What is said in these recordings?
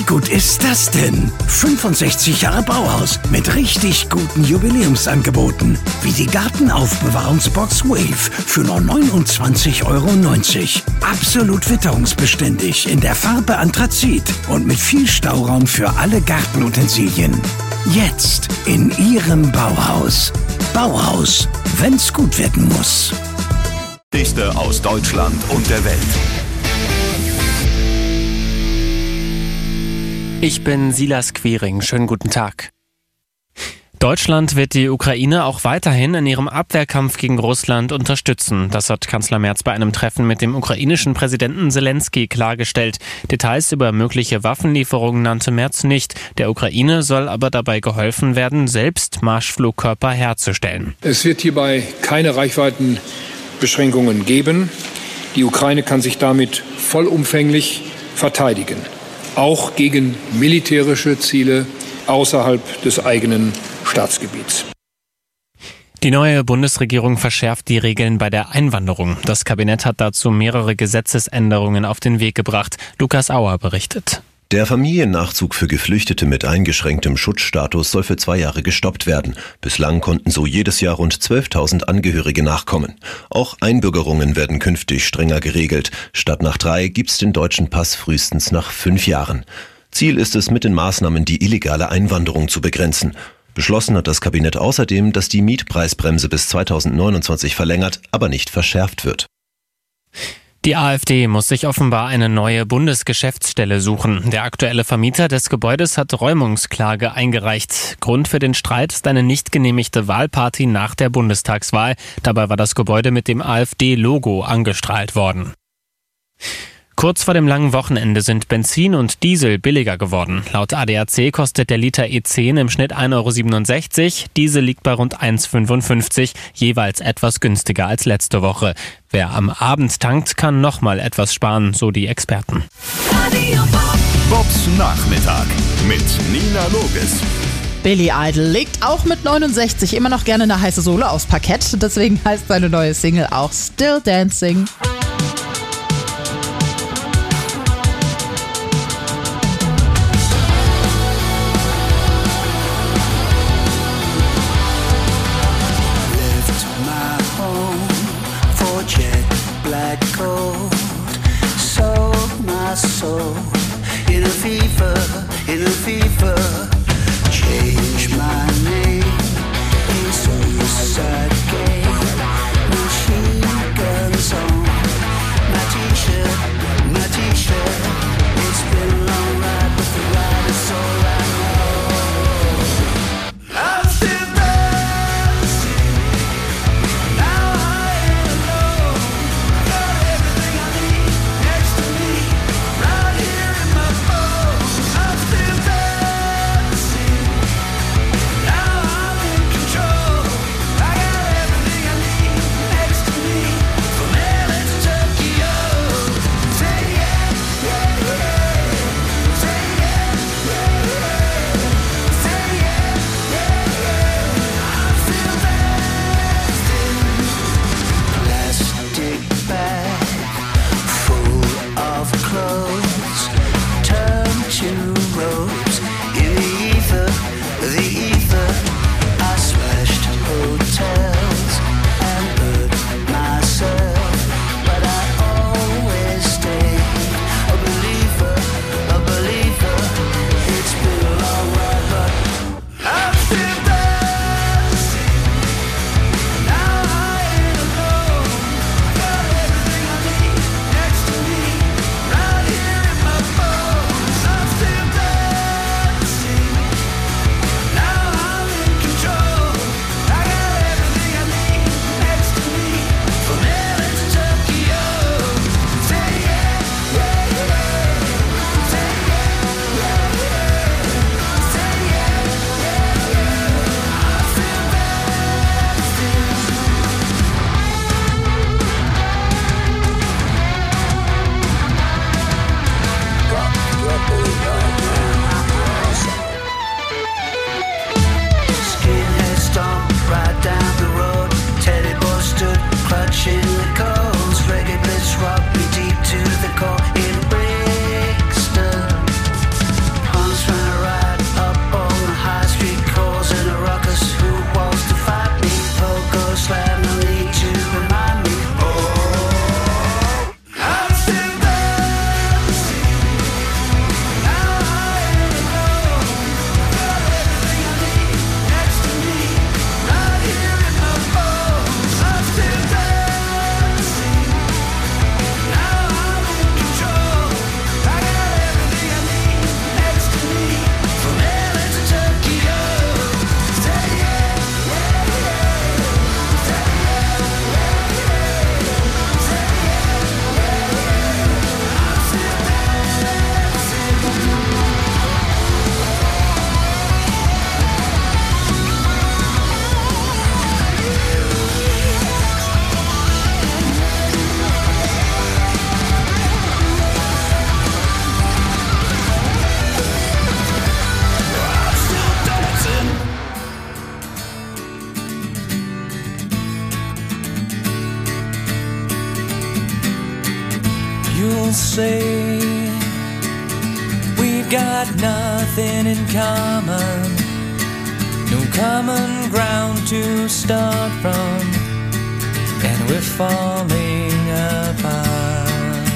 Wie gut ist das denn? 65 Jahre Bauhaus mit richtig guten Jubiläumsangeboten. Wie die Gartenaufbewahrungsbox Wave für nur 29,90 €. Absolut witterungsbeständig in der Farbe Anthrazit und mit viel Stauraum für alle Gartenutensilien. Jetzt in Ihrem Bauhaus. Bauhaus, wenn's gut werden muss. Dichte aus Deutschland und der Welt. Ich bin Silas Quiring. Schönen guten Tag. Deutschland wird die Ukraine auch weiterhin in ihrem Abwehrkampf gegen Russland unterstützen. Das hat Kanzler Merz bei einem Treffen mit dem ukrainischen Präsidenten Zelensky klargestellt. Details über mögliche Waffenlieferungen nannte Merz nicht. Der Ukraine soll aber dabei geholfen werden, selbst Marschflugkörper herzustellen. Es wird hierbei keine Reichweitenbeschränkungen geben. Die Ukraine kann sich damit vollumfänglich verteidigen, auch gegen militärische Ziele außerhalb des eigenen Staatsgebiets. Die neue Bundesregierung verschärft die Regeln bei der Einwanderung. Das Kabinett hat dazu mehrere Gesetzesänderungen auf den Weg gebracht. Lukas Auer berichtet. Der Familiennachzug für Geflüchtete mit eingeschränktem Schutzstatus soll für 2 Jahre gestoppt werden. Bislang konnten so jedes Jahr rund 12.000 Angehörige nachkommen. Auch Einbürgerungen werden künftig strenger geregelt. Statt nach 3 gibt's den deutschen Pass frühestens nach 5 Jahren. Ziel ist es, mit den Maßnahmen die illegale Einwanderung zu begrenzen. Beschlossen hat das Kabinett außerdem, dass die Mietpreisbremse bis 2029 verlängert, aber nicht verschärft wird. Die AfD muss sich offenbar eine neue Bundesgeschäftsstelle suchen. Der aktuelle Vermieter des Gebäudes hat Räumungsklage eingereicht. Grund für den Streit ist eine nicht genehmigte Wahlparty nach der Bundestagswahl. Dabei war das Gebäude mit dem AfD-Logo angestrahlt worden. Kurz vor dem langen Wochenende sind Benzin und Diesel billiger geworden. Laut ADAC kostet der Liter E10 im Schnitt 1,67 €. Diesel liegt bei rund 1,55 €, jeweils etwas günstiger als letzte Woche. Wer am Abend tankt, kann nochmal etwas sparen, so die Experten. Bobs Nachmittag mit Nina Loges. Billy Idol legt auch mit 69 immer noch gerne eine heiße Sohle aufs Parkett. Deswegen heißt seine neue Single auch Still Dancing. In a fever, change my name. It's a sad game. Machine guns on my t-shirt. It's been a long ride, but the ride is all I know. I'm still dancing. Now I ain't alone. I got everything I need next to me, right here in my phone. I'm still dancing. Now I'm in control. I got everything I need next to me, from LA to Tokyo. Say yeah, yeah, yeah. Say yeah, yeah, yeah. Say yeah, yeah, yeah. I'm still dancing. Plastic bag full of clothes turn to ropes in the ether. I smashed hotels and hurt myself, but I always stayed a believer. It's been a long ride, but I'm still dancing. Now I ain't alone. I got everything I need next to me, right here in my phone. I'm still dancing. Now I'm in control. I got everything I need next to me, from LA to Tokyo. Say yeah, yeah, yeah. Say yeah, yeah, yeah. Say yeah, yeah, yeah. I'm still dancing. Skinhead stomped right down the road. Teddy boy stood clutching the coals. Reggae blitz rocked me deep to the core in Brixton. say we've got nothing in common, no common ground to start from, and we're falling apart.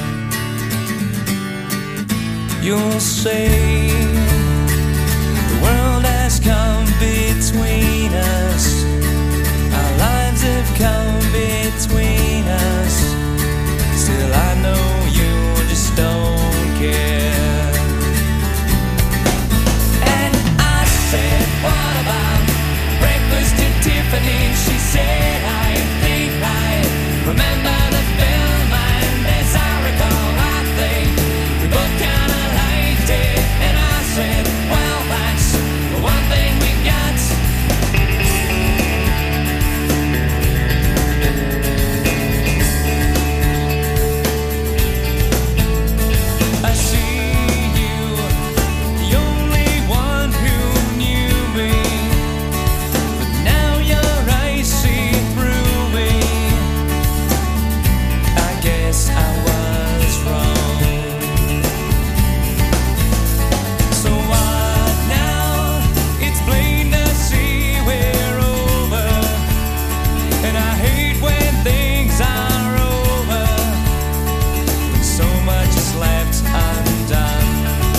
You'll say the world has come between us, our lives have come between us. Still I know you just don't care. And I said, what about breakfast at Tiffany? She said, I think I remember the film, and as I recall, I think we both kinda liked it. And I said, well, that's the one thing we got. I see you, the only one who knew me, but now your eyes see through me. I guess I was wrong. So what now? It's plain to see we're over, and I hate when things are over, when so much is left undone.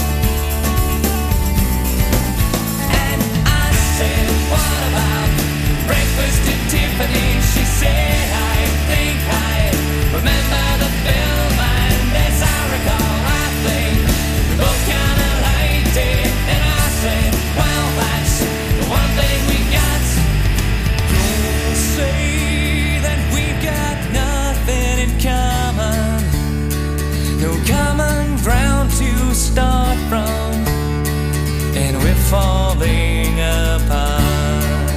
And I said, what about breakfast at Tiffany? She said, I think I remember the film, and as I recall, I think we both kinda liked it. And I said, well, that's the one thing we got. You'll say that we've got nothing in common, no common ground to start from, and we're falling apart.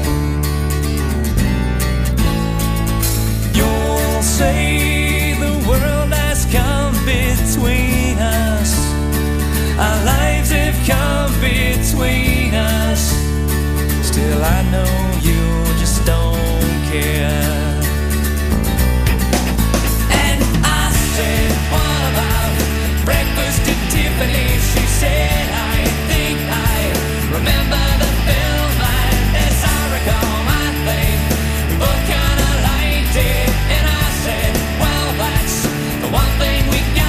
You'll say the world has come between us, our lives have come between us. Still I know you just don't care. And I said, what about breakfast at Tiffany? She said, I think I remember the film, and as I recall, I think we both kinda liked it. And I said, well, that's the one thing we got.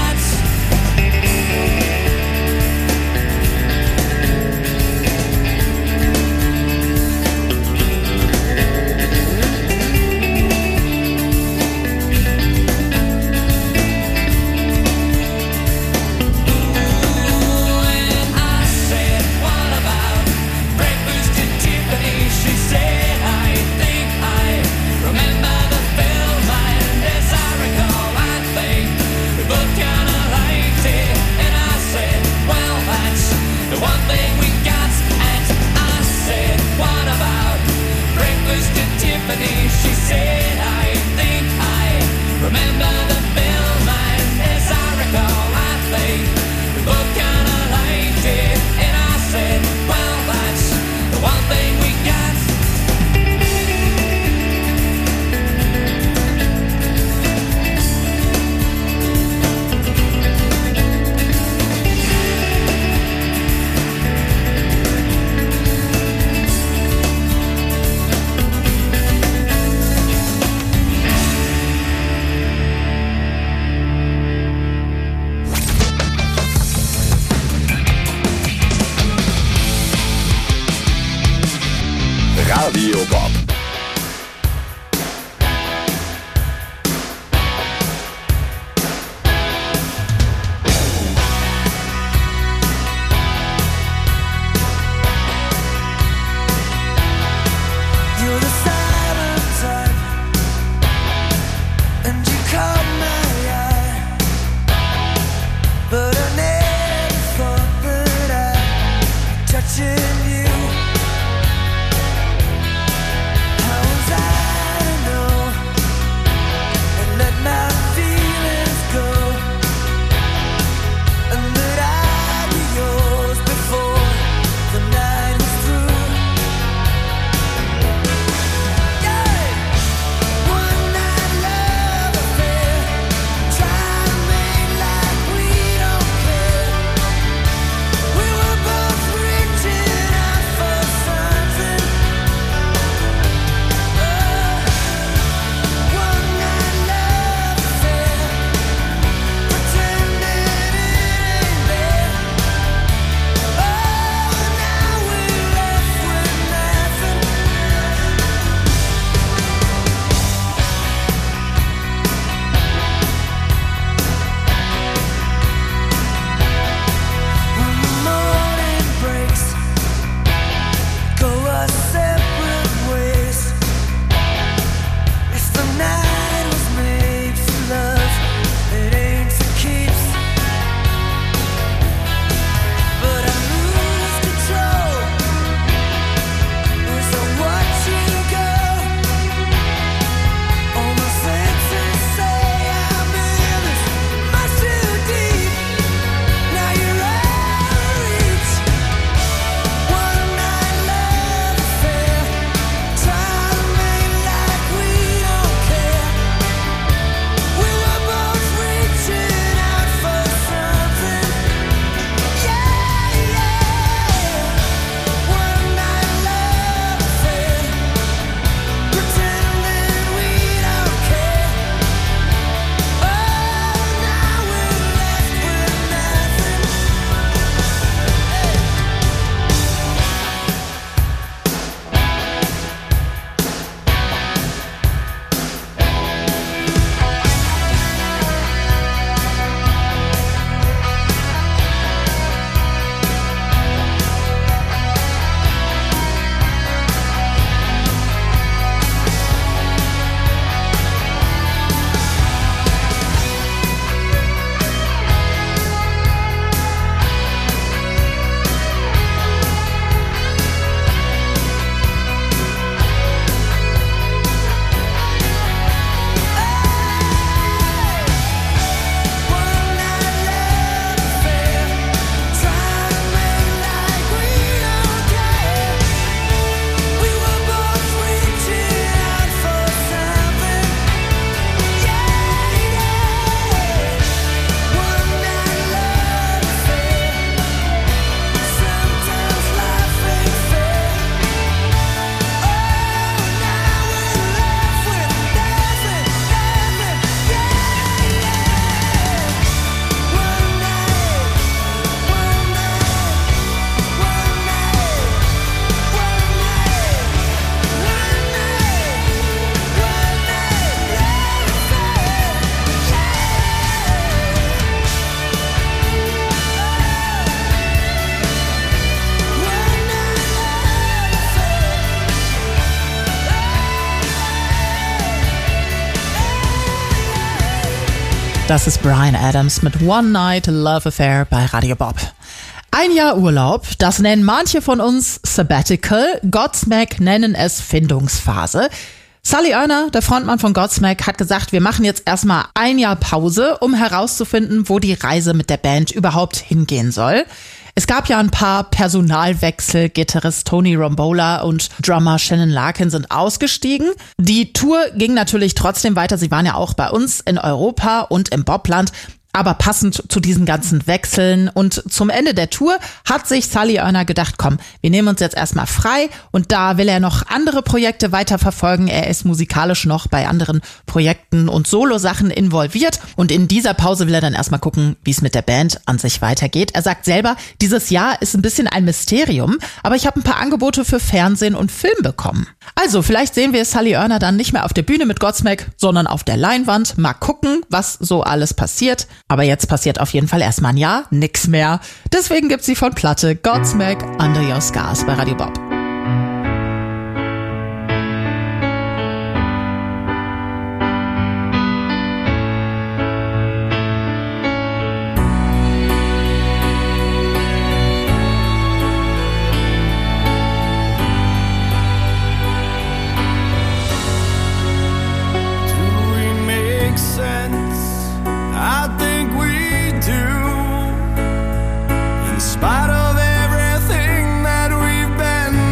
And I said, what about breakfast at Tiffany? She said, I think I remember the film, and as I recall, I think we both kinda liked it. And I said, well, that's the one thing we got. And I said, what about breakfast at Tiffany? She said, I think I remember the film, and as I recall, I think we both kinda liked it. And I said, well, that's the one thing we got. Radio Bob. You're the silent type, and you caught my eye, but I never thought that I'd be touching you. Das ist Bryan Adams mit One Night Love Affair bei Radio Bob. Ein Jahr Urlaub, das nennen manche von uns Sabbatical, Godsmack nennen es Findungsphase. Sully Erna, der Frontmann von Godsmack, hat gesagt, wir machen jetzt erstmal ein Jahr Pause, um herauszufinden, wo die Reise mit der Band überhaupt hingehen soll. Es gab ja ein paar Personalwechsel, Gitarrist Tony Rombola und Drummer Shannon Larkin sind ausgestiegen. Die Tour ging natürlich trotzdem weiter, sie waren ja auch bei uns in Europa und im Bobland. Aber passend zu diesen ganzen Wechseln und zum Ende der Tour hat sich Sully Erna gedacht, komm, wir nehmen uns jetzt erstmal frei und da will er noch andere Projekte weiterverfolgen. Er ist musikalisch noch bei anderen Projekten und Solo-Sachen involviert und in dieser Pause will er dann erstmal gucken, wie es mit der Band an sich weitergeht. Er sagt selber, dieses Jahr ist ein bisschen ein Mysterium, aber ich habe ein paar Angebote für Fernsehen und Film bekommen. Also vielleicht sehen wir Sully Erna dann nicht mehr auf der Bühne mit Godsmack, sondern auf der Leinwand. Mal gucken, was so alles passiert. Aber jetzt passiert auf jeden Fall erstmal ein Jahr nix mehr. Deswegen gibt's sie von Platte Godsmack Under Your Scars bei Radio Bob. Spite of everything that we've been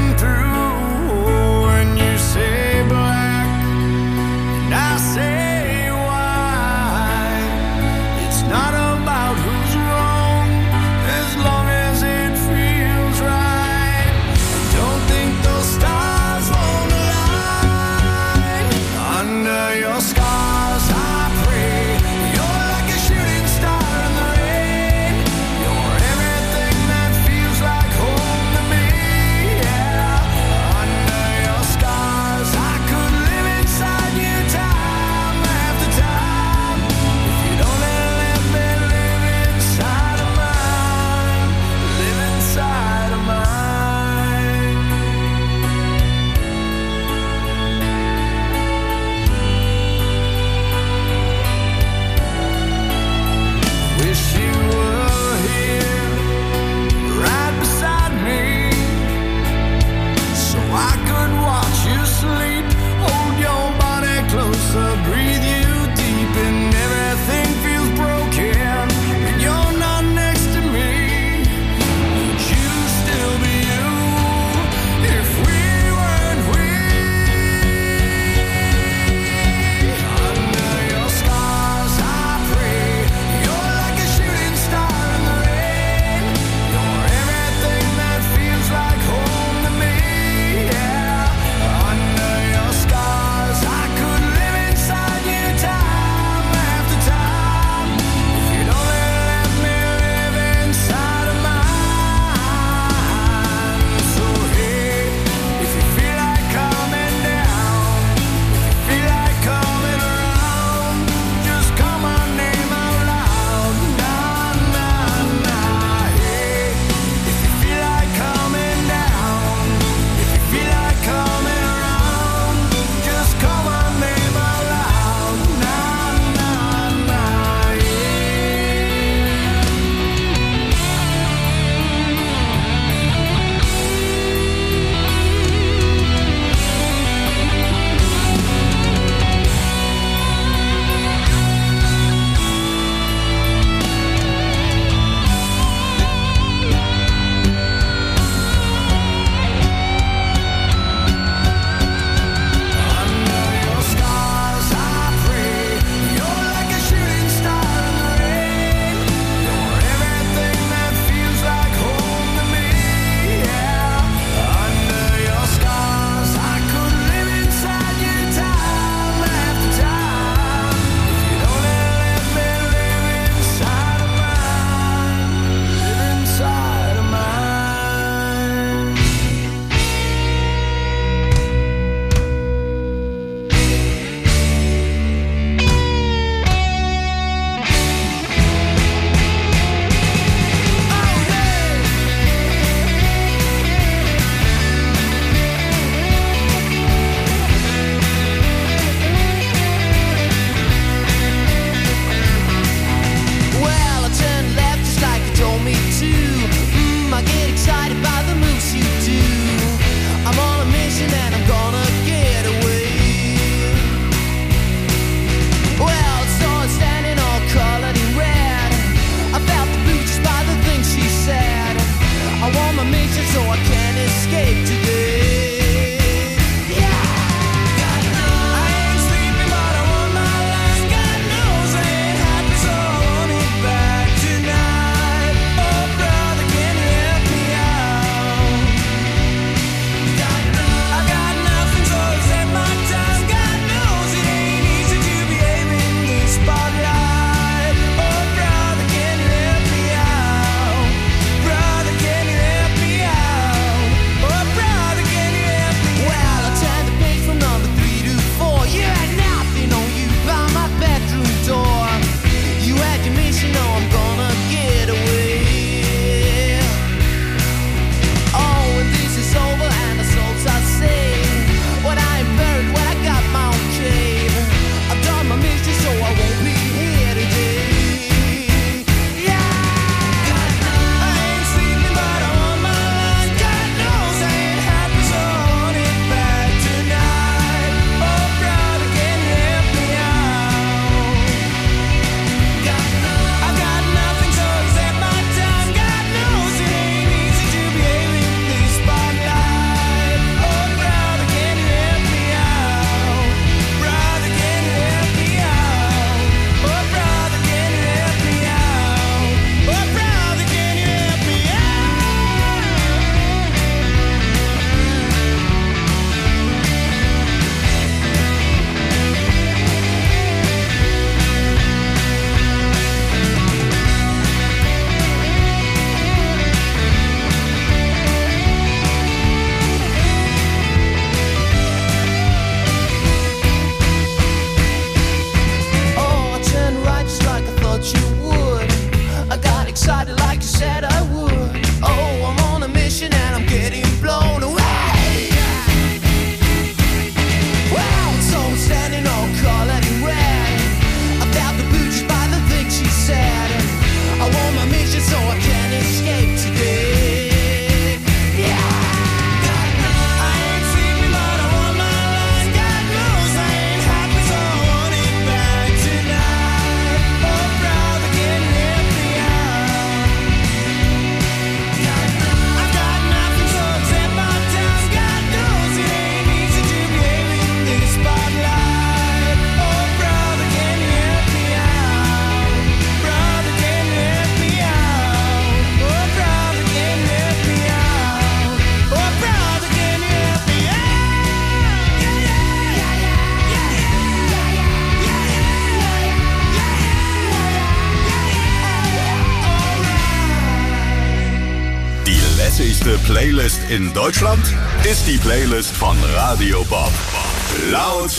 lässigste Playlist in Deutschland? Ist die Playlist von Radio Bob. Laut,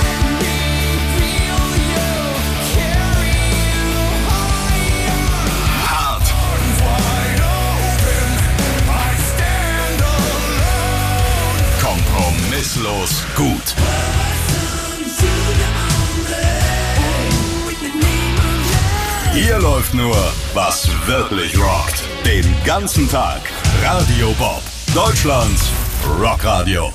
hart, kompromisslos gut. Hier läuft nur, was wirklich rockt. Den ganzen Tag. Radio Bob. Deutschlands Rockradio.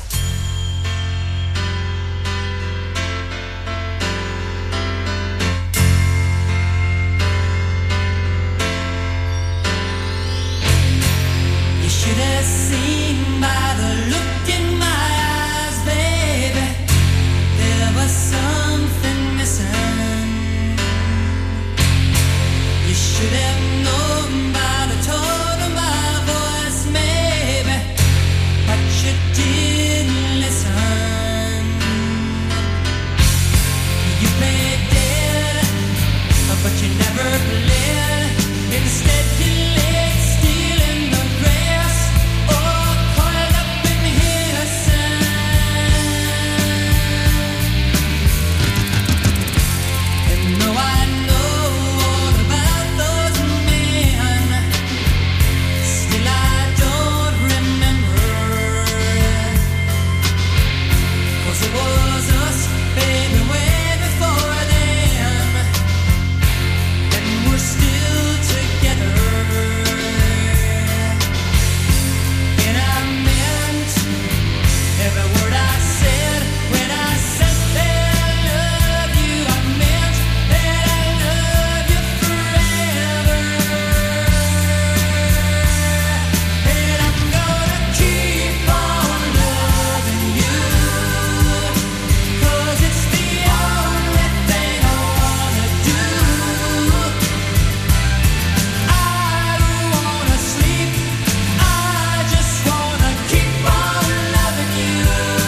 You should have seen by the look in my eyes, baby, there was something missing. You should have known by the tone of my voice, maybe, but you didn't listen. You played dead, but you never played. Instead you laid still in the grass, or coiled up in his sand. And though I know all about those men, still I don't remember. 'Cause it was us, baby, way before them, and we're still together. And I meant every word I said when I said that I love you. I meant that I love you forever. And I'm gonna keep on loving you, 'cause it's the only thing I wanna do. I don't wanna sleep, I just wanna keep on loving you.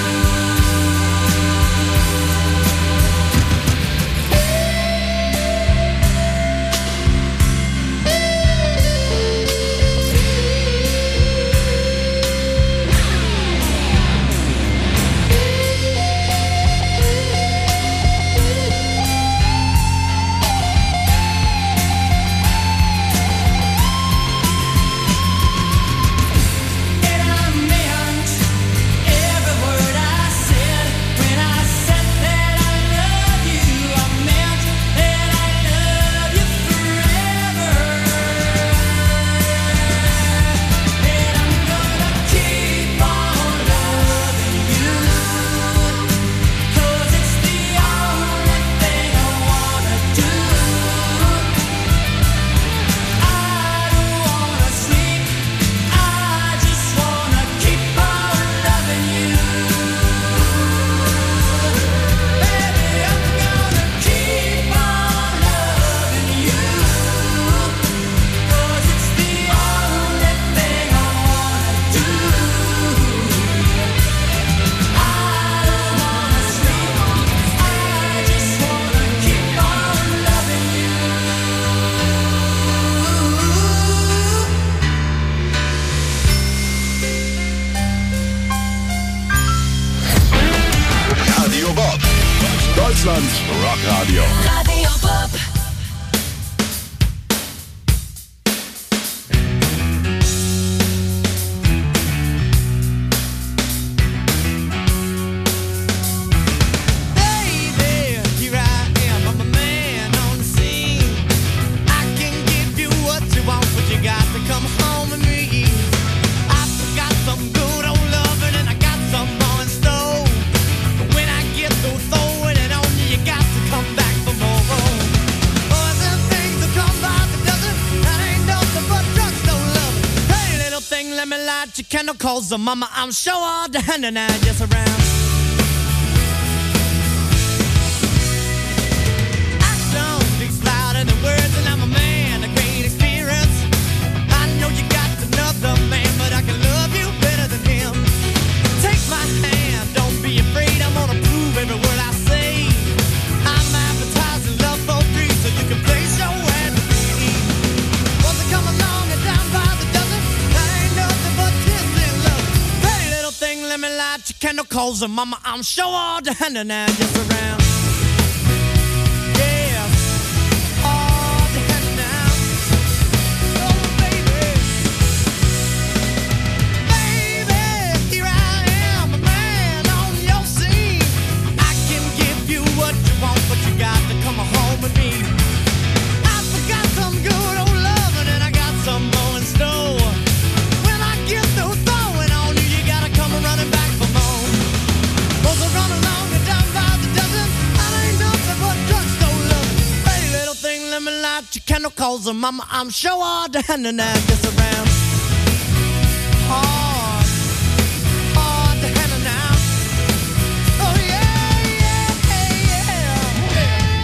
And I meant every word I said when I said that I love you. I meant that I love you forever. And I'm gonna keep on loving you, 'cause it's the only thing I wanna do. I don't wanna sleep, I just wanna keep on loving you. Baby, I'm gonna keep on loving you, 'cause it's the only thing I wanna do. I don't wanna sleep, I just wanna keep on loving you. Radio Bob. Deutschlands Rockradio. Radio Bob. Baby, here I am, I'm a man on the scene. I can give you what you want, but you got to come home with me. I've got some good old loving and I got some more in store. But when I get through throwing it on you, you got to come back for more. Boys and things that come by the dozen, that ain't nothing but drugstore love. Hey, little thing, let me light your candle, 'cause mama, I'm sure all down and I just around. Action speaks louder than words, and I'm a man of great experience. I know you got another man, but I can love you better than him. Take my hand, don't be afraid, I'm gonna prove every word I say. I'm advertising love for free, so you can place your ad with me. Once I come along and down by the dozen, that ain't nothing light your candle, cause mama, I'm sure all the hand now just around. Yeah, all the hand now. Oh, baby. Baby, here I am, a man on your scene. I can give you what you want, but you got to come home with me. I forgot some good old loving, and I got some more in store. When I get through throwing on you, you gotta come running back for more. Those are running along and down by the dozen. I ain't nothing but drugstore loving. Hey, little thing, let me light your candle, cause mama, I'm sure all the hand and I just around. Hard, hard the hand and now. Oh yeah, yeah, yeah.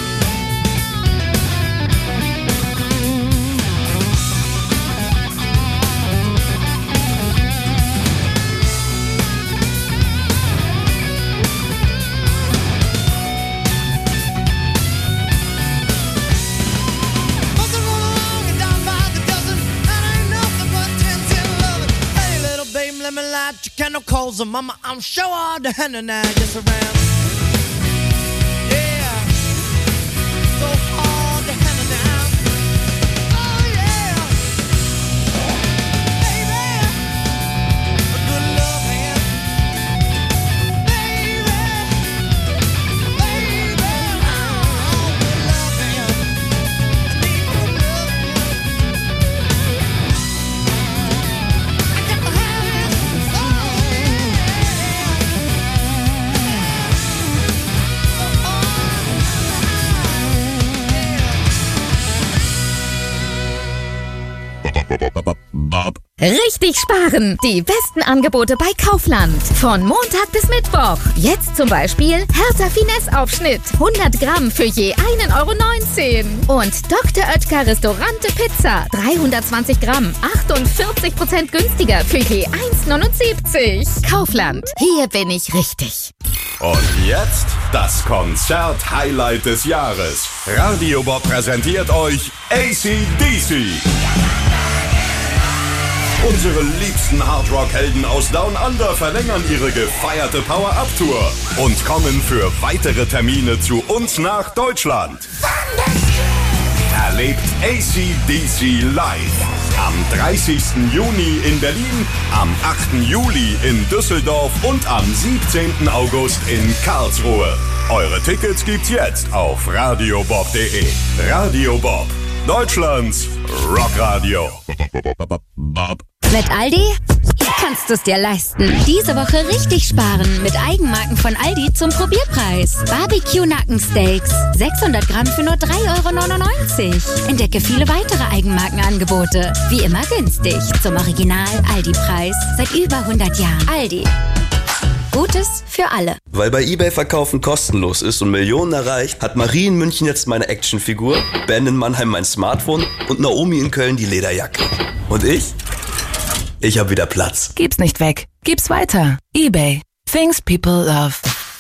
Those are running along and down by the dozen. That ain't nothing but 10 loving. Hey, little baby, let me light your candle, cause mama, I'm sure all the hand and I just around. Yeah, so hard to handle now. Oh yeah, baby, a good love hand, baby, baby, oh, good love hand. I need good love hand. I got to have it. Oh Bob. Richtig sparen! Die besten Angebote bei Kaufland. Von Montag bis Mittwoch. Jetzt zum Beispiel Hertha Finesse-Aufschnitt. 100 Gramm für je 1,19 €. Und Dr. Oetker Restaurante Pizza. 320 Gramm. 48% günstiger für je 1,79 €. Kaufland. Hier bin ich richtig. Und jetzt das Konzert-Highlight des Jahres. Radio Bob präsentiert euch AC/DC. Unsere liebsten Hardrock-Helden aus Down Under verlängern ihre gefeierte Power-Up-Tour und kommen für weitere Termine zu uns nach Deutschland. Erlebt AC/DC live am 30. Juni in Berlin, am 8. Juli in Düsseldorf und am 17. August in Karlsruhe. Eure Tickets gibt's jetzt auf radiobob.de. Radio Bob, Deutschlands Rockradio. Bob. Mit Aldi kannst du es dir leisten. Diese Woche richtig sparen mit Eigenmarken von Aldi zum Probierpreis. Barbecue-Nackensteaks, 600 Gramm für nur 3,99 €. Entdecke viele weitere Eigenmarkenangebote. Wie immer günstig. Zum Original-Aldi-Preis seit über 100 Jahren. Aldi. Gutes für alle. Weil bei eBay Verkaufen kostenlos ist und Millionen erreicht, hat Marie in München jetzt meine Actionfigur, Ben in Mannheim mein Smartphone und Naomi in Köln die Lederjacke. Und ich? Ich hab wieder Platz. Gib's nicht weg. Gib's weiter. eBay. Things people love.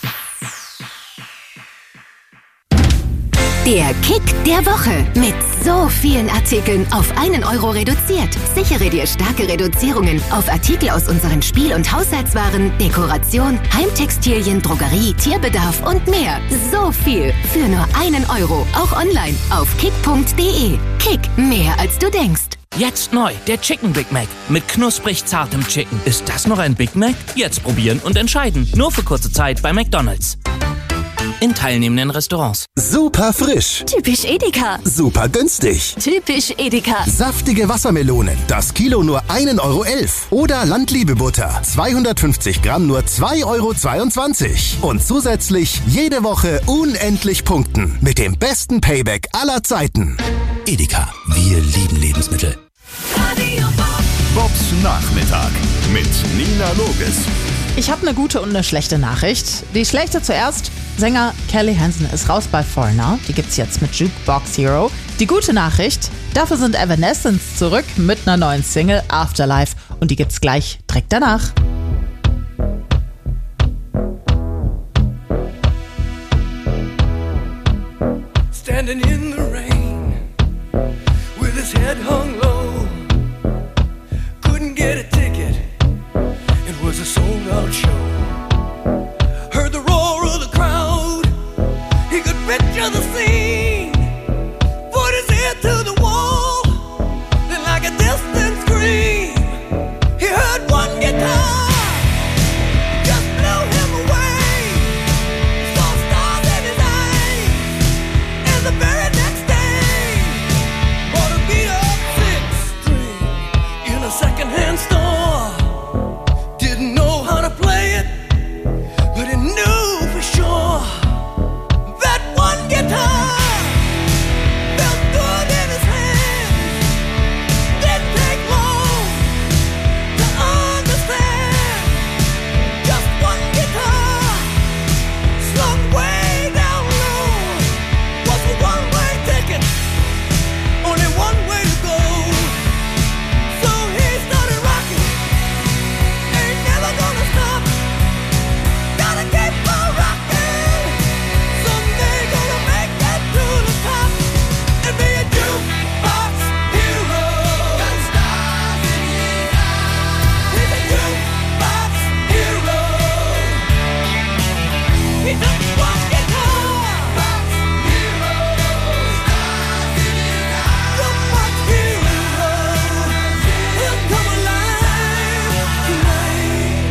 Der Kick der Woche. Mit so vielen Artikeln auf 1 € reduziert. Sichere dir starke Reduzierungen auf Artikel aus unseren Spiel- und Haushaltswaren, Dekoration, Heimtextilien, Drogerie, Tierbedarf und mehr. So viel für nur 1 €. Auch online auf kick.de. Kick, mehr als du denkst. Jetzt neu, der Chicken Big Mac mit knusprig zartem Chicken. Ist das noch ein Big Mac? Jetzt probieren und entscheiden. Nur für kurze Zeit bei McDonald's. In teilnehmenden Restaurants. Super frisch. Typisch Edeka. Super günstig. Typisch Edeka. Saftige Wassermelonen. Das Kilo nur 1,11 € Oder Landliebe-Butter. 250 Gramm nur 2,22 € Und zusätzlich jede Woche unendlich punkten. Mit dem besten Payback aller Zeiten. Edeka. Wir lieben Lebensmittel. Bobs Nachmittag mit Nina Loges. Ich habe eine gute und eine schlechte Nachricht. Die schlechte zuerst. Sänger Kelly Hansen ist raus bei Foreigner. Die gibt's jetzt mit Jukebox Hero. Die gute Nachricht, dafür sind Evanescence zurück mit einer neuen Single Afterlife. Und die gibt's gleich direkt danach. Standing in the rain with his head hung low, couldn't get a ticket, it was a sold-out show. Heard the roar of the crowd. He could picture the scene. Put his ear to the wall. Then like a distant scream, he heard one guitar. Just blew him away. Saw stars in his eyes. And the very next day, bought a beat-up six-string in a second-hand store. Didn't know how to play it, but he knew for sure that one guitar felt good in his hands. Didn't take long to understand. Just one guitar slung way down low was a one-way ticket, only one way to go. So he started rocking. Ain't never gonna stop. Gotta keep on rocking. Someday gonna make it to the top and be a jukebox hero. Got stars in his eyes. He's a jukebox hero. He took one guitar. Box hero. Stars in his eyes. Jukebox hero. He'll come alive tonight.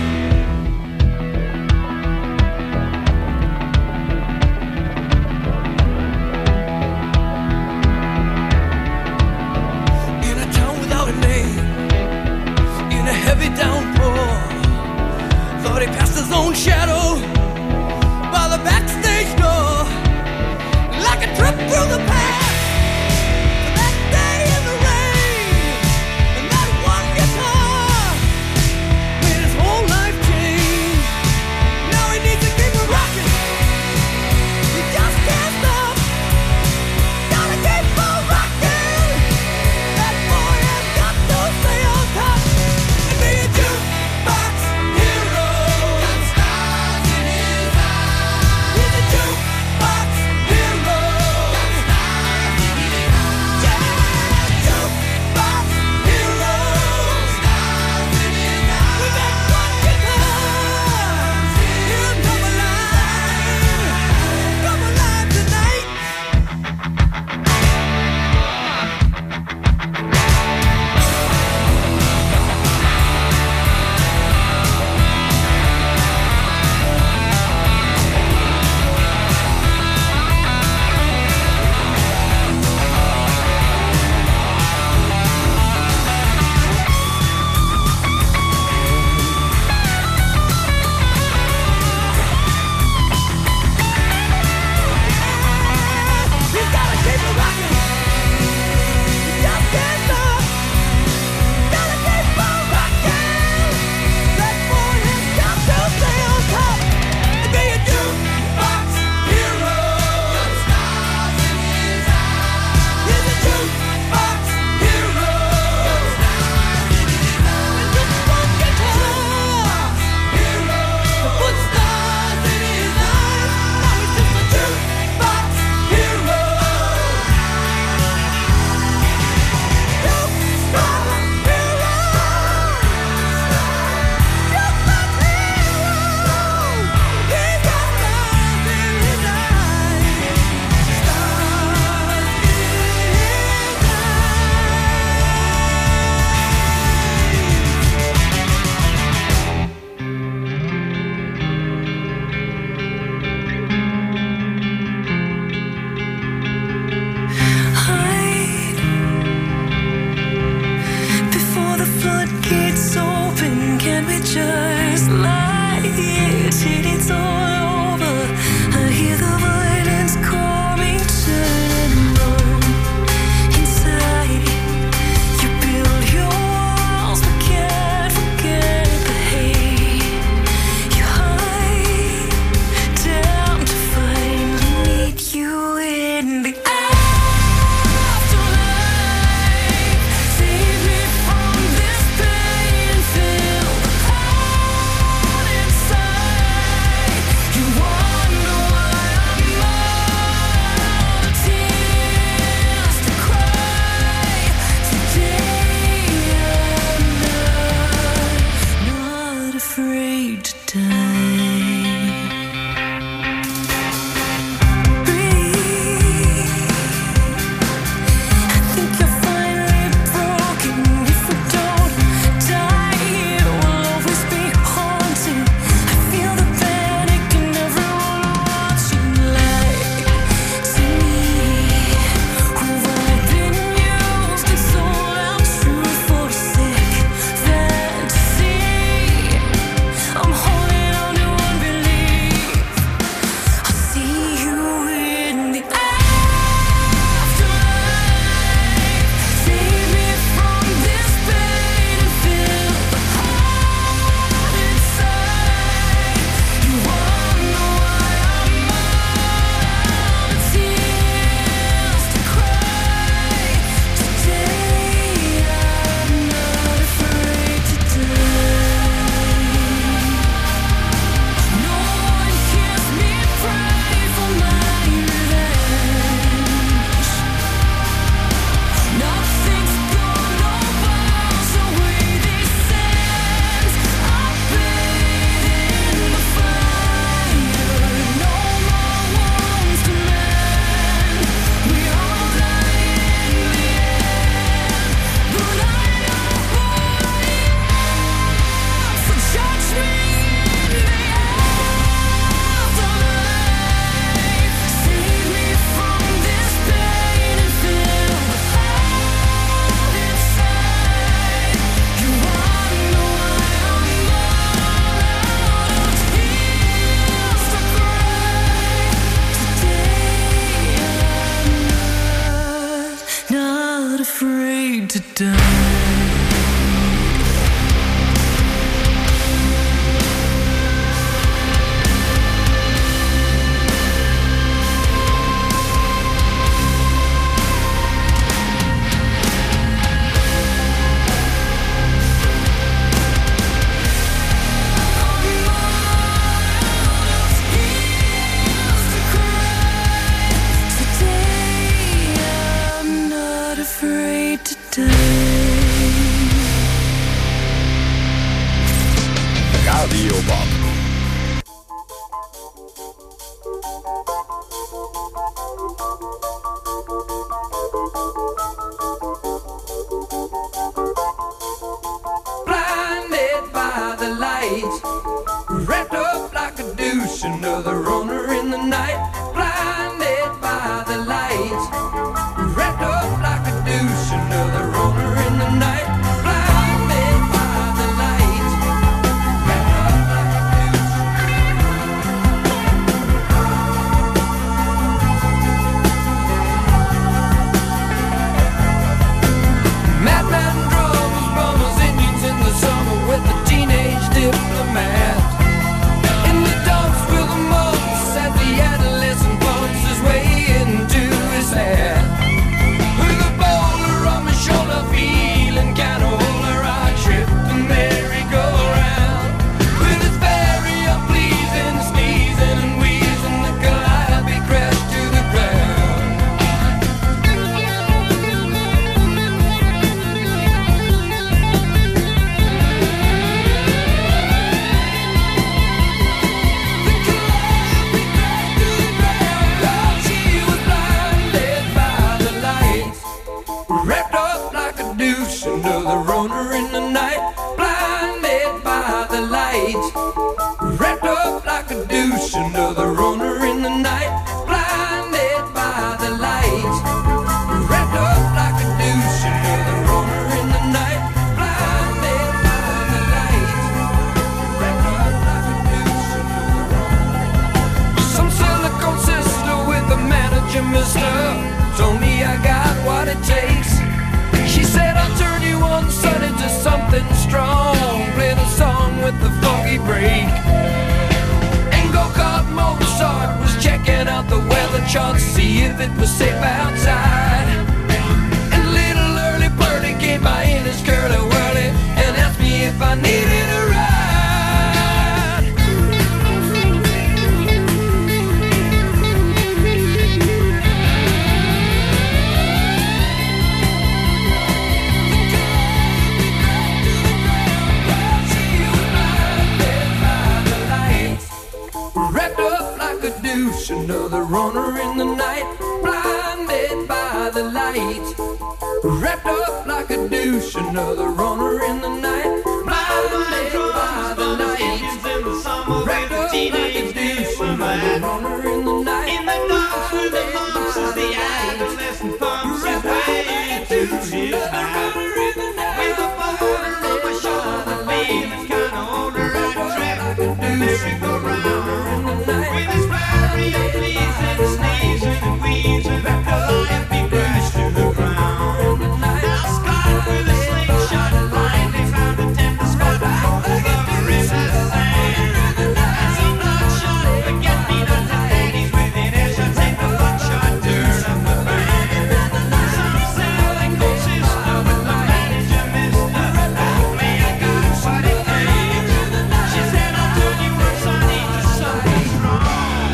In a town without a name, in a heavy downpour, thought he passed his own shadow by the backstage door, like a trip through the past. To that day in the rain, and that one guitar made his whole life change. Now he needs to keep it rocking. He just can't stop. Gotta keep on rocking. That boy has got to stay on top and be a jukebox hero. Got stars in his eyes. He's a jukebox hero. Got stars in his eyes. Yeah, jukebox hero. Stars in his eyes. With that one guitar, he'll come alive tonight. He's gotta keep it rocking. He just can't stop. Gotta keep on rocking. That boy has got to stay on top and be a jukebox hero. Got stars in his eyes. He's a jukebox hero. Got stars in his eyes. And just one guitar hero to put stars in his eyes. Now he's just a jukebox hero. Before the floodgates open, can we just lie here till it's all over? I hear the violence calling, turn and run. Inside, you build your walls, but can't forget the hate. You hide down to finally meet you in the afterlife. Save me from this pain-filled Radio Bob. Blinded by the light, wrapped up like a douche, another runner in the night. Blinded by the light, wrapped up like a douche, another runner in the night. Blinded by the light, wrapped up like a douche. Madman drums, bummers, Indians in the summer with a teenage diplomat. In the dumps with the mumps as the adolescent bumps his way into his hat. With a boulder on my shoulder, feeling kinda older, I tripped the merry-go-round. With his very unpleasing sneezing and wheezing, the calliope crashed to the ground. She was blinded by the light, wrapped up like a douche, another runner in the night. Blinded by the light, wrapped up like a douche, another runner in the night. Blinded by the light, wrapped up like a douche, another runner in the night. Blinded by the light, wrapped up like a douche, some silicone sister with a manager, mister, told me I got what it takes. She said I'll turn you on sun into something strong, play the song with the funky break. And go-kart Mozart was checking out the weather chart to see if it was safe outside. And little early birdie came by in his curly-whirly and asked me if I needed a ride. Wrapped up like a douche, another runner in the night. Blinded by the light, wrapped up like a douche, another runner in the night. Blinded by the light, wrapped up like a douche, another runner in the night. In the dark with the mumps as the adolescent bumps his way to his night. With a boulder on my shoulder, feeling kinda older, I trapped the merry-go-round. With his very unpleasing sneezing and wheezing, the calliope crashed to the ground. Now Scott with a slingshot blindly found a tender spot over his land. And some bloodshot forget-me-not ladies within earshot take the buckshot turn of the band. Some silicone sister with the manager, mister, told me I got what it takes. She said I'll turn you on sunny to something strong.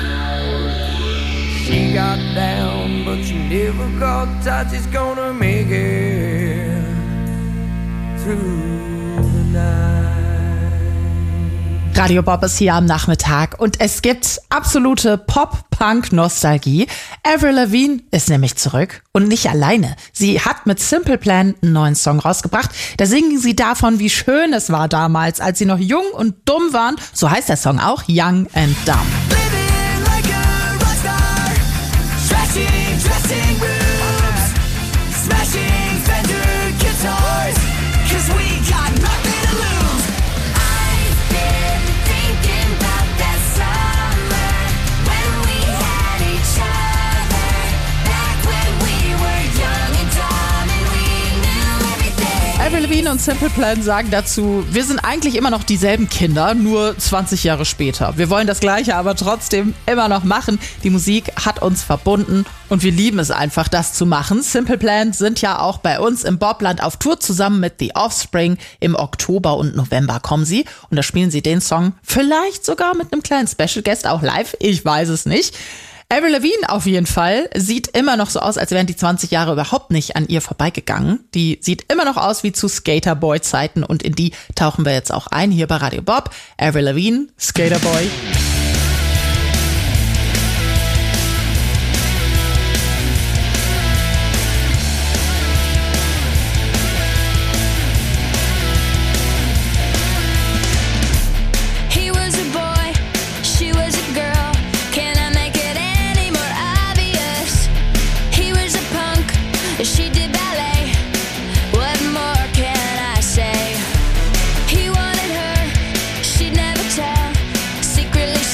She got down, but she never got touch. She's gonna make it through the night. Radio Bob ist hier am Nachmittag und es gibt absolute Pop-Punk-Nostalgie. Avril Lavigne ist nämlich zurück und nicht alleine. Sie hat mit Simple Plan einen neuen Song rausgebracht. Da singen sie davon, wie schön es war damals, als sie noch jung und dumm waren. So heißt der Song auch, Young and Dumb. Living like a rockstar, trashing dressing rooms, smashing Fender guitars, 'cause we got nothing to lose. I've been thinking about that summer when we had each other, back when we were young and dumb and we knew everything. Avril Lavigne und Simple Plan sagen dazu, wir sind eigentlich immer noch dieselben Kinder, nur 20 Jahre später. Wir wollen das Gleiche, aber trotzdem immer noch machen. Die Musik hat uns verbunden und wir lieben es einfach, das zu machen. Simple Plan sind ja auch bei uns im Bobland auf Tour zusammen mit The Offspring. Im Oktober und November kommen sie und da spielen sie den Song vielleicht sogar mit einem kleinen Special Guest auch live. Ich weiß es nicht. Avril Lavigne auf jeden Fall sieht immer noch so aus, als wären die 20 Jahre überhaupt nicht an ihr vorbeigegangen. Die sieht immer noch aus wie zu Skaterboy-Zeiten und in die tauchen wir jetzt auch ein hier bei Radio Bob. Avril Lavigne, Skaterboy. She did ballet. What more can I say? He wanted her, she'd never tell. Secretly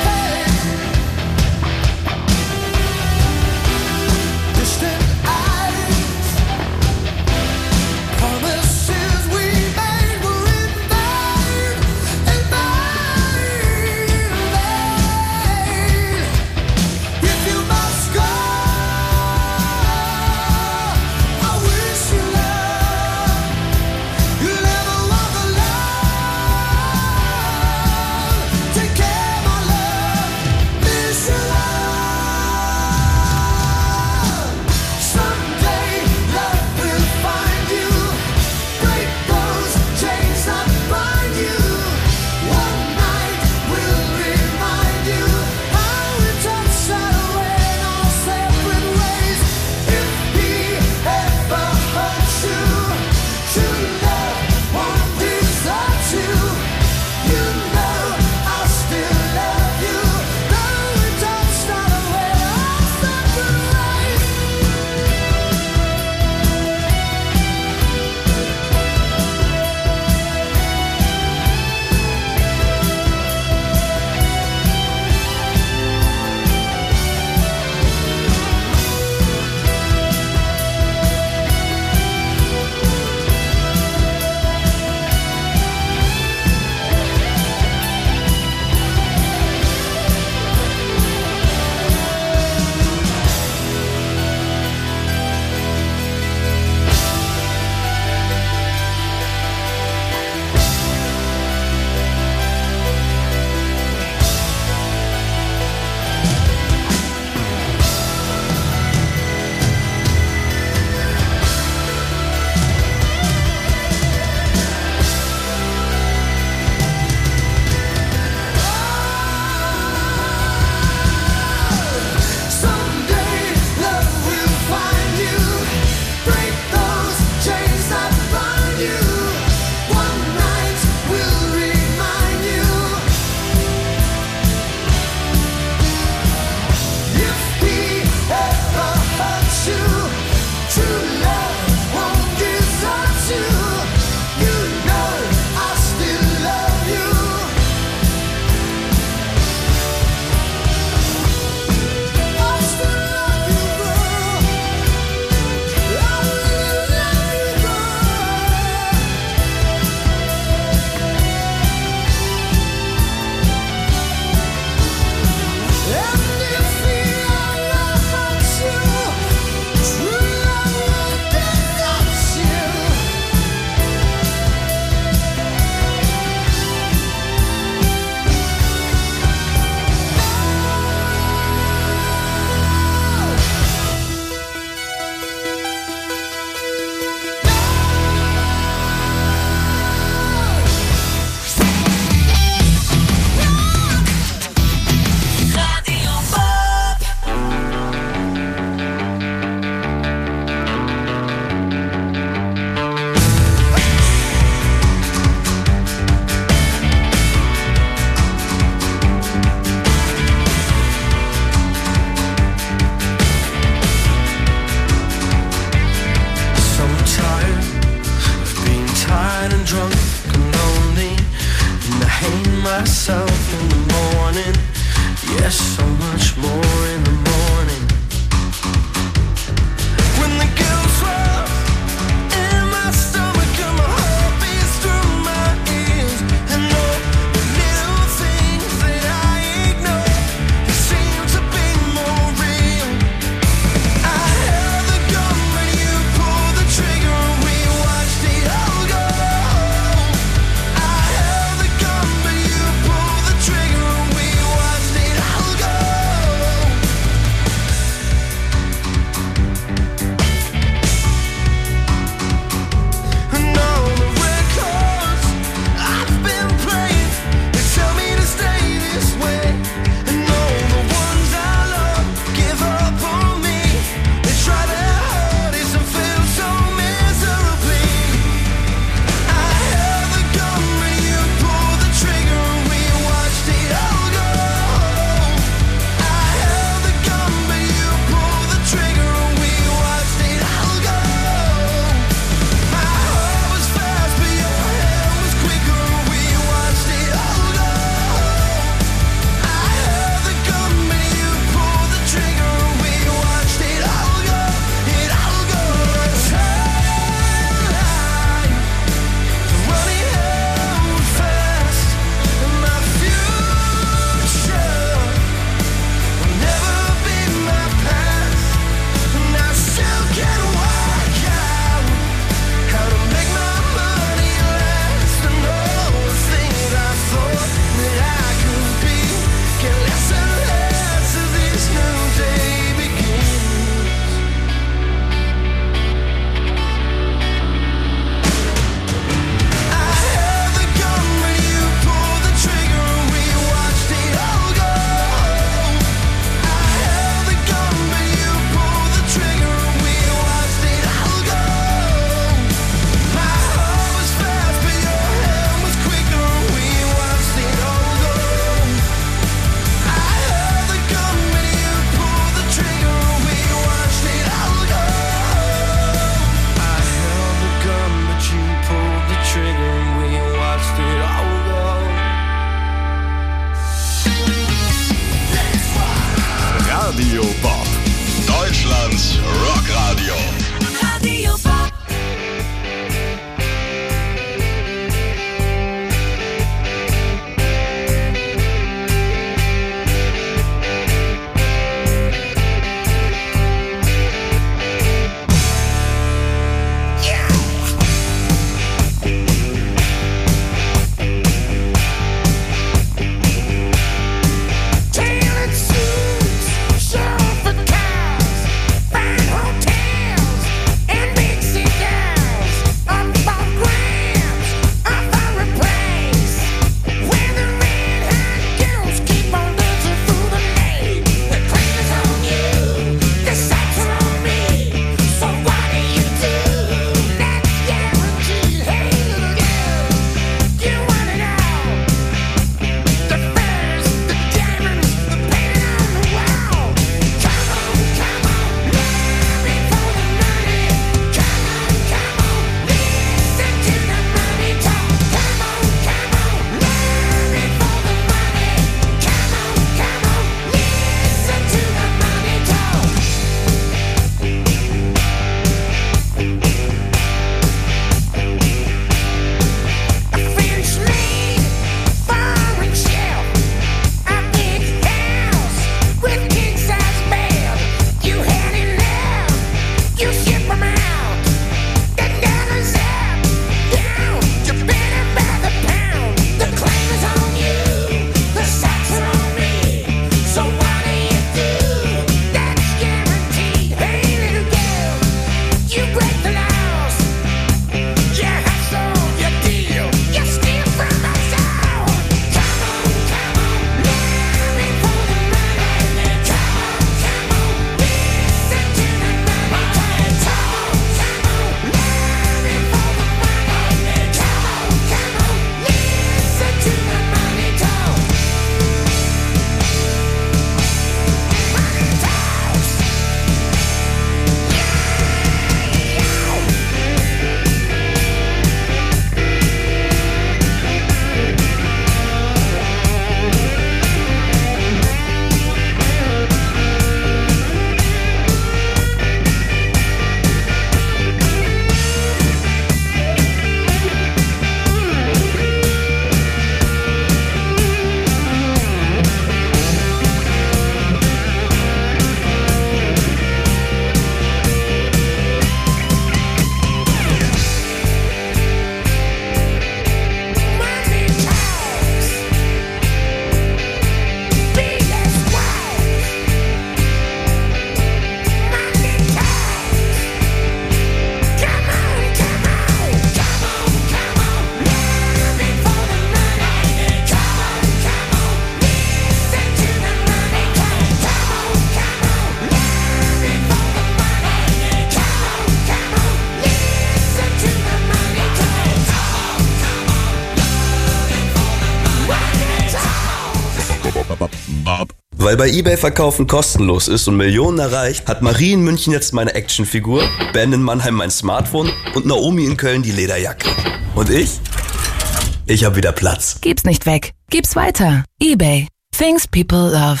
Weil bei eBay Verkaufen kostenlos ist und Millionen erreicht, hat Marie in München jetzt meine Actionfigur, Ben in Mannheim mein Smartphone und Naomi in Köln die Lederjacke. Und ich? Ich habe wieder Platz. Gib's nicht weg. Gib's weiter. eBay. Things people love.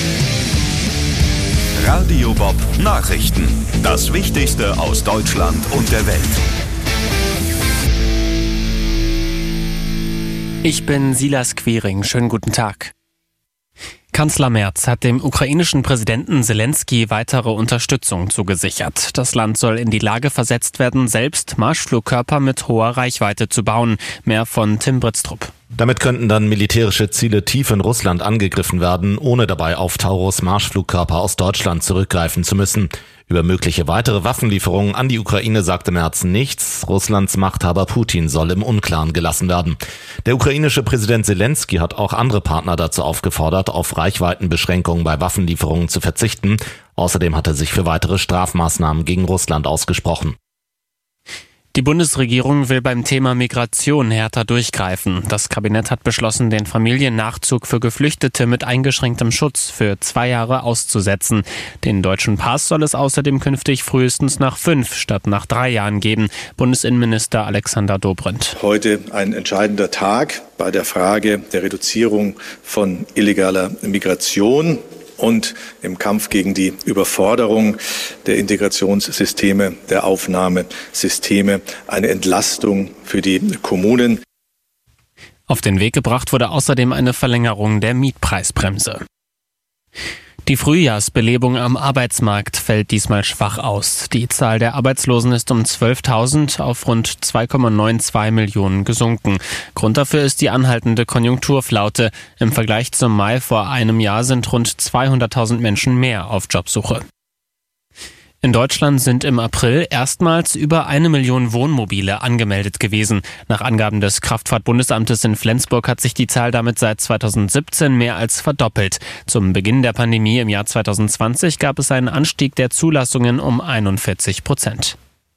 Radio Bob Nachrichten. Das Wichtigste aus Deutschland und der Welt. Ich bin Silas Quiring. Schönen guten Tag. Kanzler Merz hat dem ukrainischen Präsidenten Zelensky weitere Unterstützung zugesichert. Das Land soll in die Lage versetzt werden, selbst Marschflugkörper mit hoher Reichweite zu bauen. Mehr von Tim Britztrup. Damit könnten dann militärische Ziele tief in Russland angegriffen werden, ohne dabei auf Taurus Marschflugkörper aus Deutschland zurückgreifen zu müssen. Über mögliche weitere Waffenlieferungen an die Ukraine sagte Merz nichts. Russlands Machthaber Putin soll im Unklaren gelassen werden. Der ukrainische Präsident Zelensky hat auch andere Partner dazu aufgefordert, auf Reichweitenbeschränkungen bei Waffenlieferungen zu verzichten. Außerdem hat er sich für weitere Strafmaßnahmen gegen Russland ausgesprochen. Die Bundesregierung will beim Thema Migration härter durchgreifen. Das Kabinett hat beschlossen, den Familiennachzug für Geflüchtete mit eingeschränktem Schutz für 2 Jahre auszusetzen. Den deutschen Pass soll es außerdem künftig frühestens nach 5 statt nach 3 Jahren geben. Bundesinnenminister Alexander Dobrindt. Heute ein entscheidender Tag bei der Frage der Reduzierung von illegaler Migration und im Kampf gegen die Überforderung der Integrationssysteme, der Aufnahmesysteme, eine Entlastung für die Kommunen. Auf den Weg gebracht wurde außerdem eine Verlängerung der Mietpreisbremse. Die Frühjahrsbelebung am Arbeitsmarkt fällt diesmal schwach aus. Die Zahl der Arbeitslosen ist um 12.000 auf rund 2,92 Millionen gesunken. Grund dafür ist die anhaltende Konjunkturflaute. Im Vergleich zum Mai vor einem Jahr sind rund 200.000 Menschen mehr auf Jobsuche. In Deutschland sind im April erstmals über 1 Million Wohnmobile angemeldet gewesen. Nach Angaben des Kraftfahrtbundesamtes in Flensburg hat sich die Zahl damit seit 2017 mehr als verdoppelt. Zum Beginn der Pandemie im Jahr 2020 gab es einen Anstieg der Zulassungen um 41%.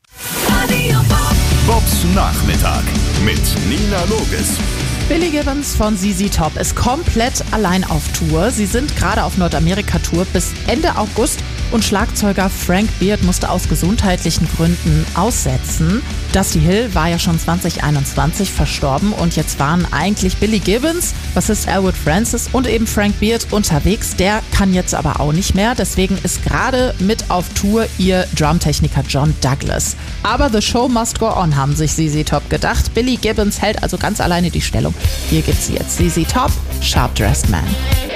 Bobs Nachmittag mit Nina Loges. Billy Gibbons von ZZ Top ist komplett allein auf Tour. Sie sind gerade auf Nordamerika-Tour bis Ende August und Schlagzeuger Frank Beard musste aus gesundheitlichen Gründen aussetzen. Dusty Hill war ja schon 2021 verstorben und jetzt waren eigentlich Billy Gibbons, Bassist Elwood Francis und eben Frank Beard unterwegs. Der kann jetzt aber auch nicht mehr, deswegen ist gerade mit auf Tour ihr Drumtechniker John Douglas. Aber the show must go on, haben sich ZZ Top gedacht. Billy Gibbons hält also ganz alleine die Stellung. Hier gibt's jetzt ZZ Top, Sharp Dressed Man.